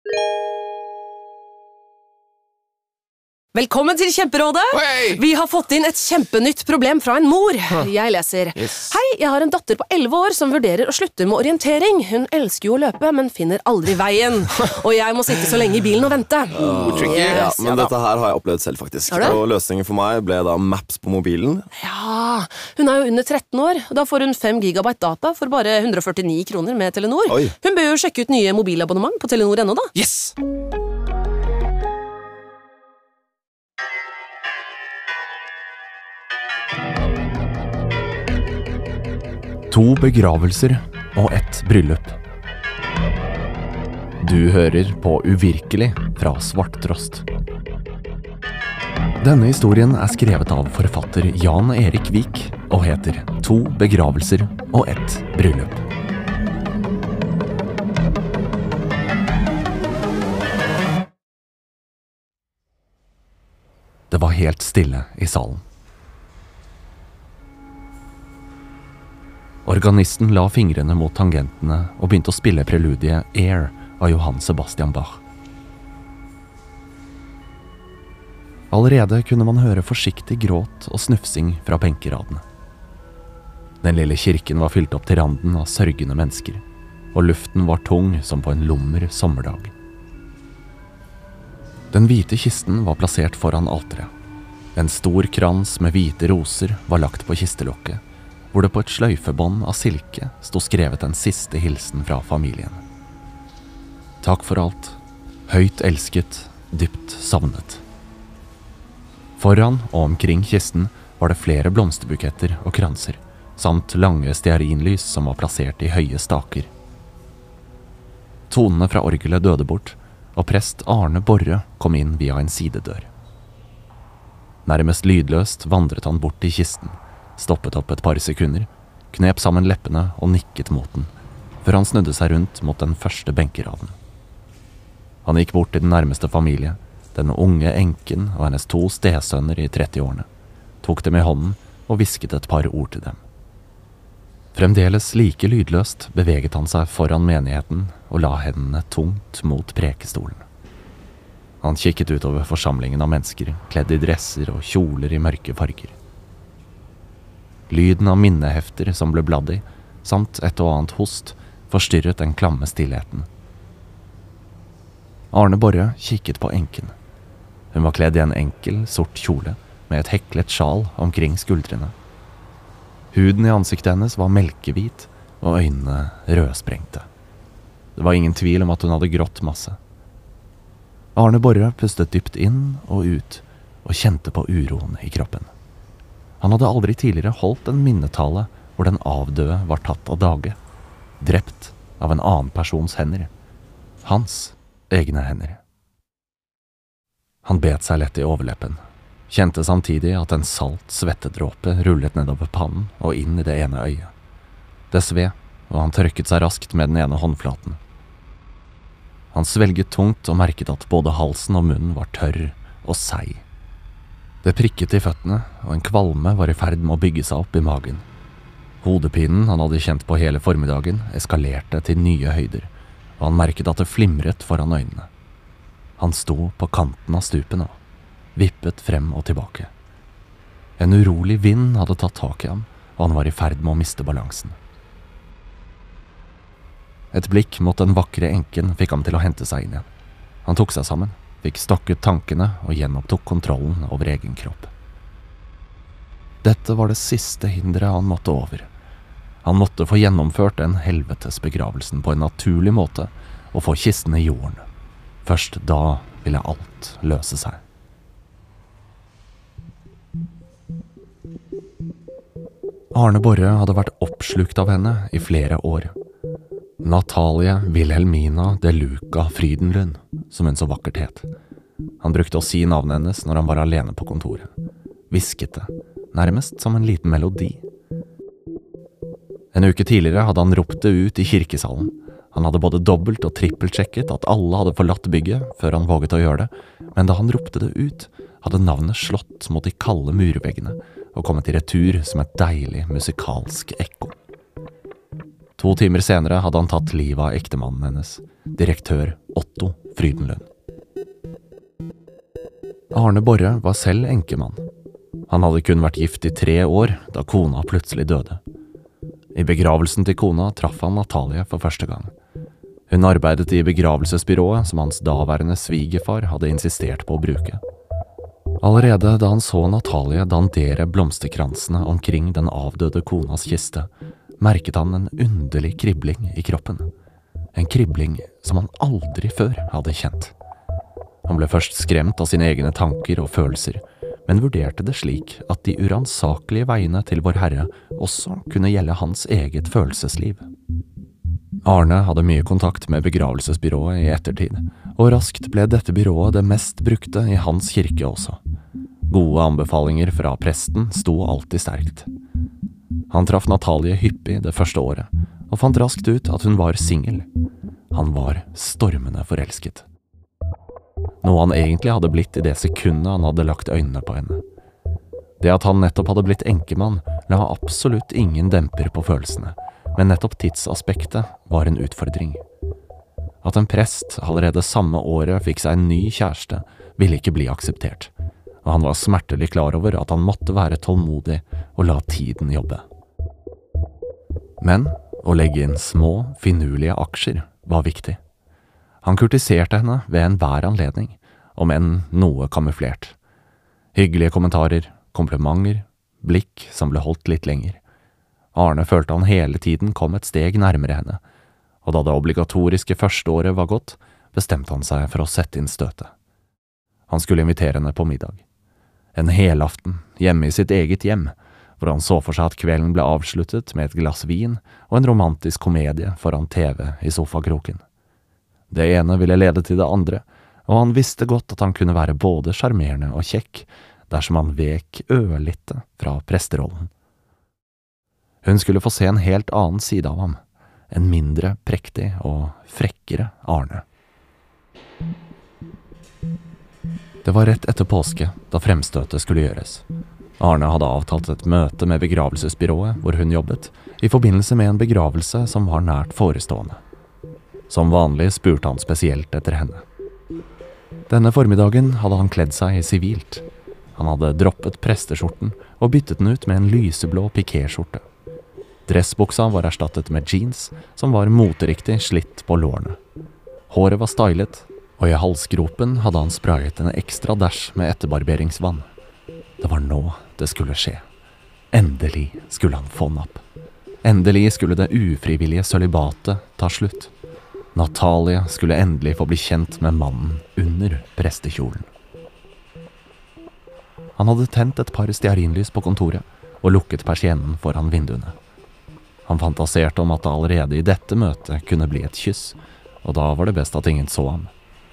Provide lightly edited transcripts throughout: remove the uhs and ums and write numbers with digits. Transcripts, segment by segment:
Velkommen til Kjemperådet! Hei! Vi har fått inn et kjempenytt problem fra en mor. Jeg leser. Yes. Hei, jeg har en datter på 11 år som vurderer å slutte med orientering. Hun elsker jo å løpe, men finner aldri veien. Og jeg må sitte så lenge i bilen og vente. tricky. Ja, Yes, men ja da. dette her har jeg opplevd selv faktisk. Har du? Og løsningen for meg ble da Maps på mobilen. Ja, hun er jo under 13 år. Da får hun 5 gigabyte data for bare 149 kroner med Telenor. Oi. Hun bør jo sjekke ut nye mobilabonnement på Telenor.no da. Yes! To begravelser og ett bryllup. Du hører på Uvirkelig fra Svarttrost. Denne historien er skrevet av forfatter Jan Erik Vik og heter To begravelser og ett bryllup. Det var helt stille i salen. Organisten la fingrene mot tangentene og begynte å spille preludiet Air av Johann Sebastian Bach. Allerede kunne man høre forsiktig gråt og snufsing fra benkeradene. Den lille kirken var fylt opp til randen av sørgende mennesker, og luften var tung som på en lummer sommerdag. Den hvite kisten var plassert foran alteret. En stor krans med hvite roser var lagt på kistelokket, hvor det på et sløyfebånd av silke sto skrevet en siste hilsen fra familien. Takk for alt, høyt elsket, dypt savnet. Foran og omkring kisten var det flere blomsterbuketter og kranser, samt lange stearinlys som var plassert i høye staker. Tonene fra orgelet døde bort, og prest Arne Borre kom inn via en sidedør. Nærmest lydløst vandret han bort til kisten, stoppet opp et par sekunder, knep sammen leppene og nikket mot den, før han snudde seg rundt mot den første benkeraden. Han gikk bort til den nærmeste familie, den unge enken og hennes 2 stesønner i 30-årene, tok dem i hånden og hvisket et par ord til dem. Fremdeles like lydløst beveget han seg foran menigheten og la hendene tungt mot prekestolen. Han kikket utover forsamlingen av mennesker, kledd i dresser og kjoler i mørke farger. Lyden av minnehefter som ble bladd i, samt et og annet host, forstyrret den klamme stillheten. Arne Borre kikket på enken. Hun var kledd i en enkel, sort kjole, med et heklet sjal omkring skuldrene. Huden i ansiktet hennes var melkehvit, og øynene rødsprengte. Det var ingen tvil om at hun hadde grått masse. Arne Borre pustet dypt inn og ut, og kjente på uroen i kroppen. Han hadde aldri tidligere holdt en minnetale hvor den avdøde var tatt av dage, drept av en annen persons hender, hans egne hender. Han bet seg lett i overleppen, kjente samtidig at en salt svettedråpe rullet nedover pannen og inn i det ene øyet. Det sved, og han tørket seg raskt med den ene håndflaten. Han svelget tungt og merket at både halsen og munnen var tørr og seig. Det prikket i føttene, og en kvalme var i ferd med å bygge seg opp i magen. Hodepinen han hadde kjent på hele formiddagen eskalerte til nye høyder, og han merket at det flimret foran øynene. Han sto på kanten av stupen nå, vippet frem og tilbake. En urolig vind hadde tatt tak i ham, og han var i ferd med å miste balansen. Et blikk mot den vakre enken fikk ham til å hente seg inn igjen. Han tok seg sammen, fikk stokket tankene og gjenopptok kontrollen over egen kropp. Dette var det siste hindret han måtte over. Han måtte få gjennomført den helvetesbegravelsen på en naturlig måte og få kisten i jorden. Først da ville alt løse seg. Arne Borre hadde vært oppslukt av henne i flere år. Natalie Wilhelmina de Luca Frydenlund, som hun så vakkert het. Han brukte å si navnet hennes når han var alene på kontoret. Hvisket det, nærmest som en liten melodi. En uke tidligere hadde han ropt det ut i kirkesalen. Han hadde både dobbelt og trippeltsjekket at alle hadde forlatt bygget før han våget å gjøre det, men da han ropte det ut, hadde navnet slått mot de kalde murveggene og kommet i retur som et deilig musikalsk ekko. 2 timer senere hadde han tatt livet av ektemannen hennes, direktør Otto Frydenlund. Arne Borre var selv enkemann. Han hadde kun vært gift i 3 år da kona plutselig døde. I begravelsen til kona traff han Natalie for første gang. Hun arbeidet i begravelsesbyrået som hans daværende svigerfar hadde insistert på å bruke. Allerede da han så Natalie dandere blomsterkransene omkring den avdøde konas kiste, merket han en underlig kribling i kroppen. En kribling som han aldri før hadde kjent. Han ble først skremt av sine egne tanker og følelser, men vurderte det slik at de uransakelige veiene til vår Herre også kunne gjelde hans eget følelsesliv. Arne hadde mye kontakt med begravelsesbyrået i ettertid, og raskt ble dette byrået det mest brukte i hans kirke også. Gode anbefalinger fra presten sto alltid sterkt. Han traff Natalie hyppig det første året, og fant raskt ut at hun var singel. Han var stormende forelsket. Noe han egentlig hadde blitt i det sekundet han hadde lagt øynene på henne. Det at han nettopp hadde blitt enkemann, la absolutt ingen demper på følelsene, men nettopp tidsaspektet var en utfordring. At en prest allerede samme året fikk seg en ny kjæreste, ville ikke bli akseptert, og han var smertelig klar over at han måtte være tålmodig og la tiden jobbe. Men å legge inn små, finurlige aksjer var viktig. Han kurtiserte henne ved enhver anledning, om enn noe kamuflert. Hyggelige kommentarer, komplimenter, blikk som ble holdt litt lenger. Arne følte han hele tiden kom et steg nærmere henne, og da det obligatoriske første året var gått, bestemte han seg for å sette inn støtet. Han skulle invitere henne på middag. En helaften, hjemme i sitt eget hjem, hvor han så for seg at kvelden ble avsluttet med et glass vin og en romantisk komedie foran TV i sofakroken. Det ene ville lede til det andre, og han visste godt at han kunne være både sjarmerende og kjekk, dersom han vek ørlite fra presterollen. Hun skulle få se en helt annen side av ham, en mindre prektig og frekkere Arne. Det var rett etter påske, da fremstøtet skulle gjøres. Arne hadde avtalt et møte med begravelsesbyrået hvor hun jobbet, i forbindelse med en begravelse som var nært forestående. Som vanlig spurte han spesielt etter henne. Denne formiddagen hadde han kledd seg i sivilt. Han hadde droppet presteskjorten og byttet den ut med en lyseblå pikéskjorte. Dressbuksa var erstattet med jeans, som var moteriktig slitt på lårene. Håret var stylet, og i halsgropen hadde han sprayet en ekstra dash med etterbarberingsvann. Det var nå det skulle skje. Endelig skulle han få napp. Endelig skulle det ufrivillige sølibatet ta slutt. Natalie skulle endelig få bli kjent med mannen under prestekjolen. Han hadde tent et par stearinlys på kontoret og lukket persiennen foran vinduene. Han fantaserte om at det allerede i dette møtet kunne bli et kyss, og da var det best at ingen så ham.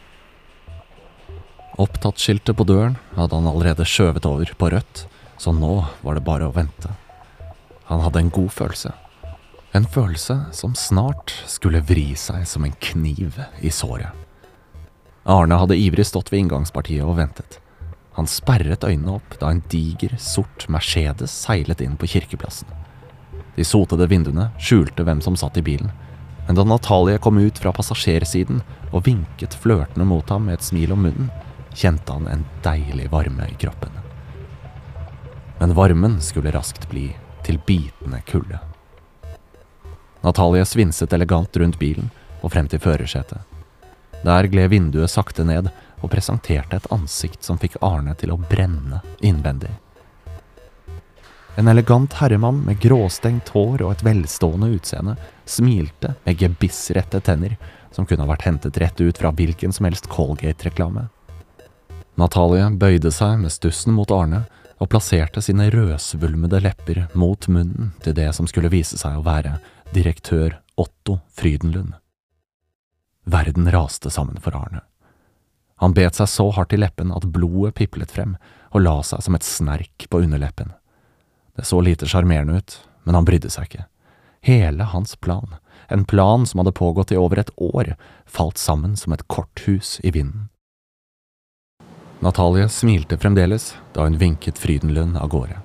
Opptatt-skiltet på døren hadde han allerede skjøvet over på rødt, så nå var det bare å vente. Han hadde en god følelse. En følelse som snart skulle vri seg som en kniv i såret. Arne hadde ivrig stått ved inngangspartiet og ventet. Han sperret øynene opp da en diger, sort Mercedes seilet inn på kirkeplassen. De sotede vinduene skjulte hvem som satt i bilen, men da Natalie kom ut fra passasjersiden og vinket flørtende mot ham med et smil om munnen, kjente han en deilig varme i kroppen. Men varmen skulle raskt bli til bitende kulde. Natalie svinset elegant rundt bilen og frem til førersetet. Der gled vinduet sakte ned og presenterte et ansikt som fikk Arne til å brenne innvendig. En elegant herremann med gråstengt hår og et velstående utseende smilte med gebissrette tenner som kunne ha vært hentet rett ut fra hvilken som helst Colgate-reklame. Natalie bøyde seg med stussen mot Arne og plasserte sine rødsvulmede lepper mot munnen til det som skulle vise seg å være direktør Otto Frydenlund. Verden raste sammen for Arne. Han bet seg så hardt i leppen at blodet piplet frem og la seg som et snerk på underleppen. Det så lite sjarmerende ut, men han brydde seg ikke. Hele hans plan, en plan som hadde pågått i over et år, falt sammen som et korthus i vinden. Natalie smilte fremdeles da hun vinket Frydenlund av gårde.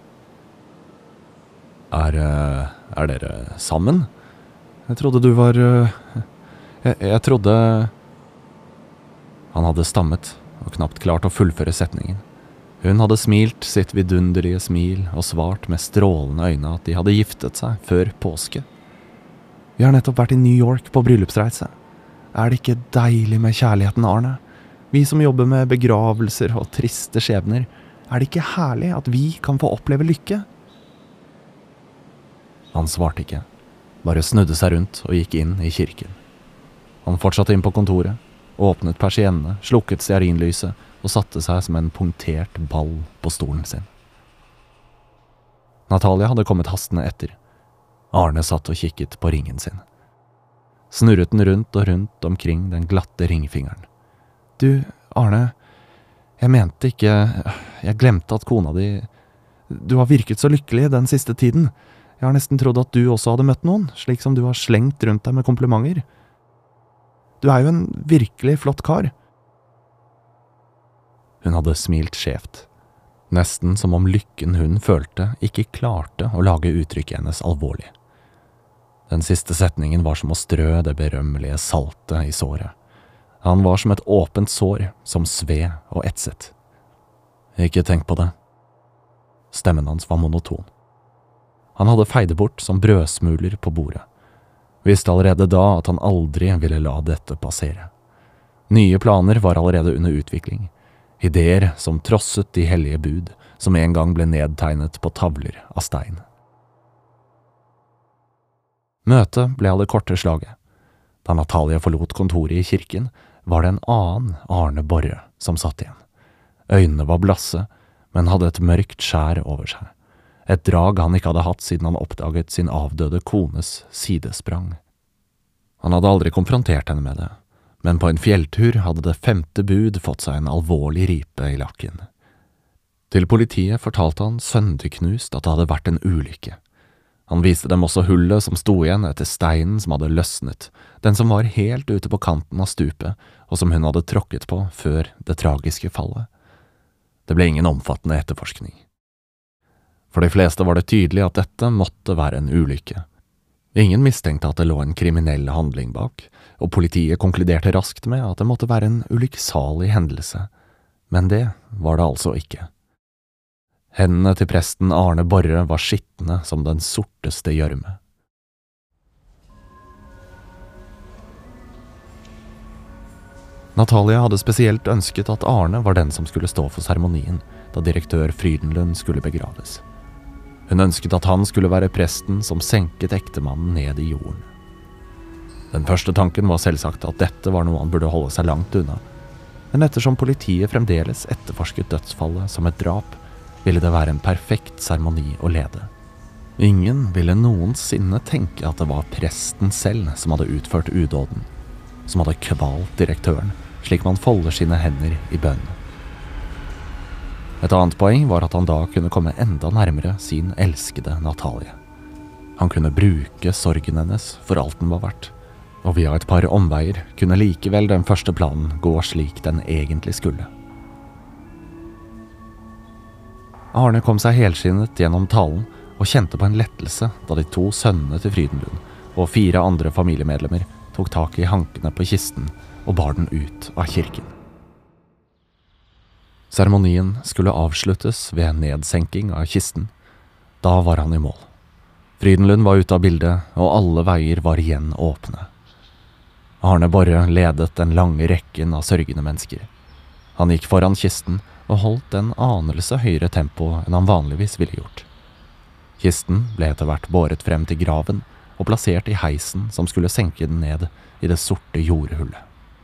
Er dere sammen? Jeg trodde du var... Jeg trodde... Han hadde stammet og knapt klart å fullføre setningen. Hun hadde smilt sitt vidunderlige smil og svart med strålende øyne at de hadde giftet seg før påske. Vi har nettopp vært i New York på bryllupsreise. Er det ikke deilig med kjærligheten, Arne? Vi som jobber med begravelser og triste skjebner, er det ikke herlig at vi kan få oppleve lykke? Han svarte ikke, bare snudde seg rundt og gikk inn i kirken. Han fortsatte inn på kontoret, åpnet persiennene, slukket stearinlyset og satte seg som en punktert ball på stolen sin. Natalia hadde kommet hastende etter. Arne satt og kikket på ringen sin. Snurret den rundt og rundt omkring den glatte ringfingeren. Du, Arne, jeg mente ikke, jeg glemte at kona di, du har virket så lykkelig den siste tiden. Jeg har nesten trodd at du også hadde møtt noen, slik som du har slengt rundt deg med komplimenter. Du er jo en virkelig flott kar. Hun hadde smilt skjevt, nesten som om lykken hun følte ikke klarte å lage uttrykket hennes alvorlig. Den siste setningen var som å strø det berømmelige saltet i såret. Han var som et åpent sår, som sved og etset. Ikke tenk på det. Stemmen hans var monoton. Han hadde feide bort som brødsmuler på bordet. Visste allerede da at han aldri ville la dette passere. Nye planer var allerede under utvikling. Ideer som trosset de hellige bud, som en gang ble nedtegnet på tavler av stein. Møtet ble av det korte slaget. Da Natalia forlot kontoret i kirken, var det en annen Arne Borre som satt igjen. Øynene var blasse, men hadde et mørkt skjær over seg. Et drag han ikke hadde hatt siden han oppdaget sin avdøde kones sidesprang. Han hadde aldri konfrontert henne med det, men på en fjelltur hadde det 5. bud fått seg en alvorlig ripe i lakken. Til politiet fortalte han sønderknust at det hadde vært en ulykke. Han viste dem også hullet som sto igjen etter steinen som hadde løsnet, den som var helt ute på kanten av stupet, og som hun hadde tråkket på før det tragiske fallet. Det ble ingen omfattende etterforskning. For de fleste var det tydelig at dette måtte være en ulykke. Ingen mistenkte at det lå en kriminell handling bak, og politiet konkluderte raskt med at det måtte være en ulykksalig hendelse. Men det var det altså ikke. Hendene til presten Arne Borre var skitne som den sorteste gjørme. Natalia hadde spesielt ønsket at Arne var den som skulle stå for seremonien, da direktør Frydenlund skulle begraves. Hun ønsket at han skulle være presten som senket ektemannen ned i jorden. Den første tanken var selvsagt at dette var noe han burde holde seg langt unna, men ettersom politiet fremdeles etterforsket dødsfallet som et drap, ville det være en perfekt seremoni å lede. Ingen ville noensinne tenke at det var presten selv som hadde utført udåden, som hadde kvalt direktøren, slik man folder sine hender i bønn. Et annet poeng var at han da kunne komme enda nærmere sin elskede Natalie. Han kunne bruke sorgen hennes for alt den var verdt, og via et par omveier kunne likevel den første planen gå slik den egentlig skulle. Arne kom seg helskinnet gjennom talen og kjente på en lettelse da de 2 sønnene til Frydenlund og 4 andre familiemedlemmer tok tak i hankene på kisten og bar den ut av kirken. Seremonien skulle avsluttes ved nedsenking av kisten. Da var han i mål. Frydenlund var ute av bildet, og alle veier var igjen åpne. Arne Borre ledet den lange rekken av sørgende mennesker. Han gikk foran kisten og holdt en anelse høyere tempo enn han vanligvis ville gjort. Kisten ble etter hvert båret frem til graven og plassert i heisen som skulle senke den ned i det sorte jordhullet.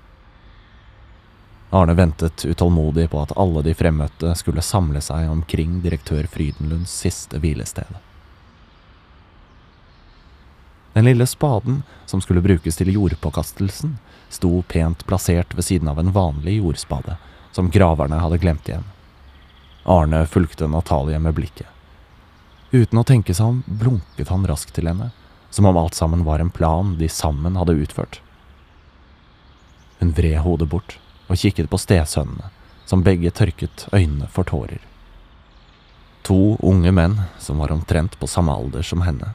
Arne ventet utålmodig på at alle de fremmøtte skulle samle seg omkring direktør Frydenlunds siste hvilested. Den lille spaden som skulle brukes til jordpåkastelsen sto pent plassert ved siden av en vanlig jordspade, som graverne hadde glemt igjen. Arne fulgte Natalie med blikket. Uten å tenke seg om blunket han raskt til henne, som om alt sammen var en plan de sammen hadde utført. Hun vred hodet bort og kikket på stesønnene, som begge tørket øynene for tårer. 2 unge menn som var omtrent på samme alder som henne.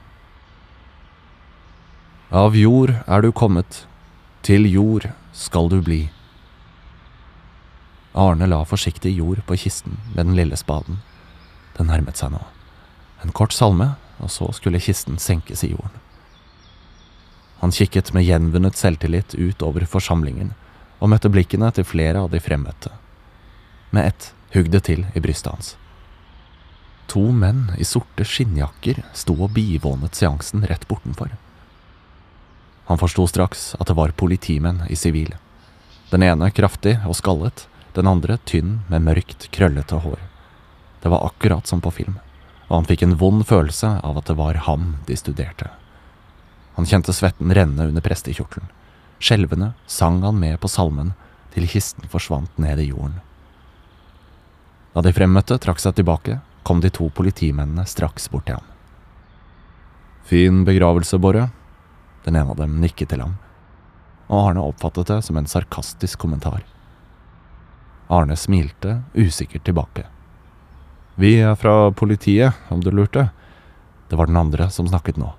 Av jord er du kommet, til jord skal du bli. Arne la forsiktig jord på kisten med den lille spaden. Den nærmet seg nå. En kort salme, og så skulle kisten senkes i jorden. Han kikket med gjenvunnet selvtillit ut over forsamlingen, og møtte blikkene til flere av de fremmøtte. Med ett hugg det til i brystet hans. 2 menn i sorte skinnjakker sto og bivånet seansen rett bortenfor. Han forstod straks at det var politimenn i sivil. Den ene kraftig og skallet, den andre tynn med mørkt, krøllete hår. Det var akkurat som på film, og han fikk en vond følelse av at det var ham de studerte. Han kjente svetten renne under prestekjortelen. Skjelvende sang han med på salmen til kisten forsvant ned i jorden. Da de fremmøtte trakk seg tilbake, kom de 2 politimennene straks bort til ham. Fin begravelse, Borre. Den ene av dem nikket til ham, og Arne oppfattet det som en sarkastisk kommentar. Arne smilte usikkert tilbake. Vi er fra politiet, om du lurte. Det var den andre som snakket nå.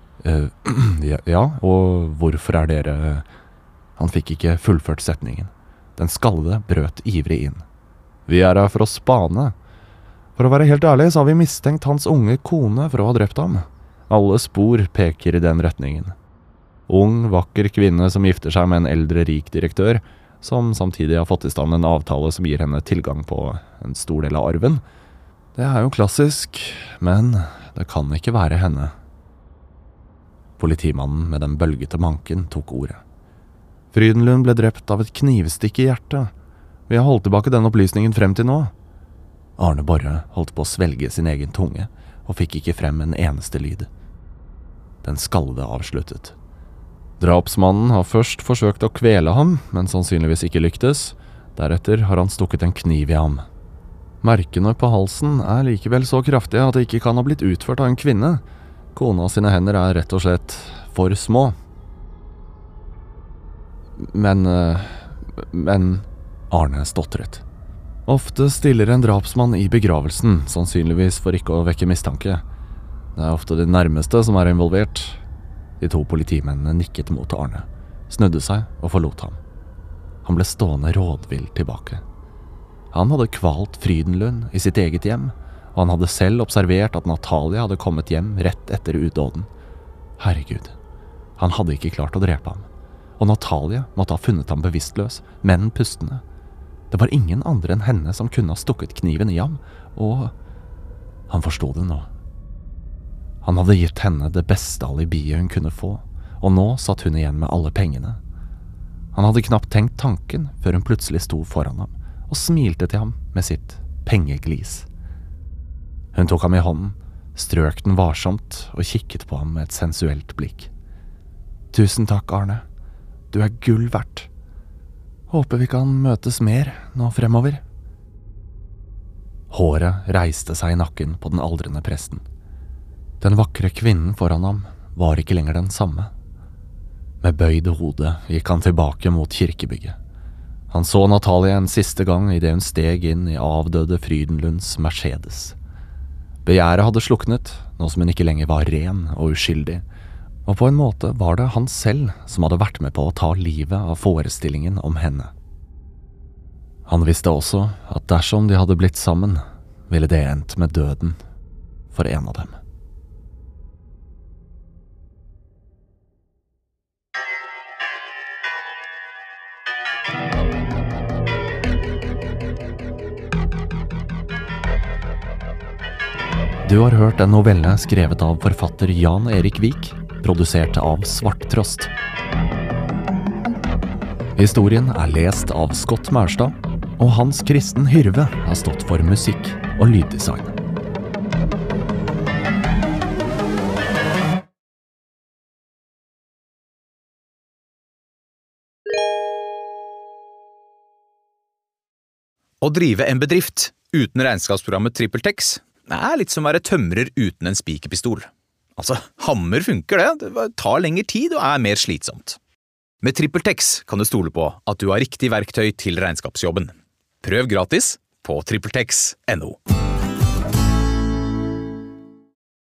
Ja, og hvorfor er dere... Han fikk ikke fullført setningen. Den skallede brøt ivrig inn. Vi er her for å spane. For å være helt ærlig så har vi mistenkt hans unge kone for å ha drept ham. Alle spor peker i den retningen. Ung, vakker kvinne som gifter seg med en eldre rik direktør, som samtidig har fått i stand en avtale som gir henne tilgang på en stor del av arven. Det er jo klassisk, men det kan ikke være henne. Politimannen med den bølgete manken tok ordet. Frydenlund ble drept av et knivstikk i hjertet. Vi har holdt tilbake den opplysningen frem til nå. Arne Borre holdt på å svelge sin egen tunge, og fikk ikke frem en eneste lyd. Den skallede avsluttet. Drapsmannen har først forsøkt å kvele ham, men sannsynligvis ikke lyktes. Deretter har han stukket en kniv i ham. Merkene på halsen er likevel så kraftige at det ikke kan ha blitt utført av en kvinne. Kona sine hender er rett og slett for små. Men Arne stotret. Ofte stiller en drapsmann i begravelsen, sannsynligvis for ikke å vekke mistanke. Det er ofte de nærmeste som er involvert. De 2 politimennene nikket mot Arne, snudde seg og forlot ham. Han ble stående rådvill tilbake. Han hadde kvalt Frydenlund i sitt eget hjem, og han hadde selv observert at Natalia hadde kommet hjem rett etter udåden. Herregud, han hadde ikke klart å drepe ham, og Natalia måtte ha funnet ham bevisstløs, men pustende. Det var ingen andre enn henne som kunne ha stukket kniven i ham, og han forstod det nå. Han hadde gitt henne det beste alibiet hun kunne få, og nå satt hun igjen med alle pengene. Han hadde knapt tenkt tanken før hun plutselig sto foran ham og smilte til ham med sitt pengeglis. Hun tok ham i hånden, strøk den varsomt og kikket på ham med et sensuelt blikk. Tusen takk, Arne. Du er gull verdt. Håper vi kan møtes mer nå fremover. Håret reiste seg i nakken på den aldrende presten. Den vakre kvinnen foran ham var ikke lenger den samme. Med bøyd hode gikk han tilbake mot kirkebygget. Han så Natalia en siste gang i det hun steg inn i avdøde Frydenlunds Mercedes. Begjæret hadde sluknet, nå som hun ikke lenger var ren og uskyldig, og på en måte var det han selv som hadde vært med på å ta livet av forestillingen om henne. Han visste også at dersom de hadde blitt sammen, ville det endt med døden for en av dem. Du har hørt en novelle skrevet av forfatter Jan Erik Vik, produsert av Svarttrost. Historien er lest av Scott Maurstad, og Hans Kristen Hyrve har stått for musikk og lyddesign. Å drive en bedrift uten regnskapsprogrammet TrippelTex er litt som å være tømrer uten en spikerpistol. Altså, hammer funker det tar lengre tid og er mer slitsomt. Med TrippelTex kan du stole på at du har riktig verktøy til regnskapsjobben. Prøv gratis på trippeltex.no.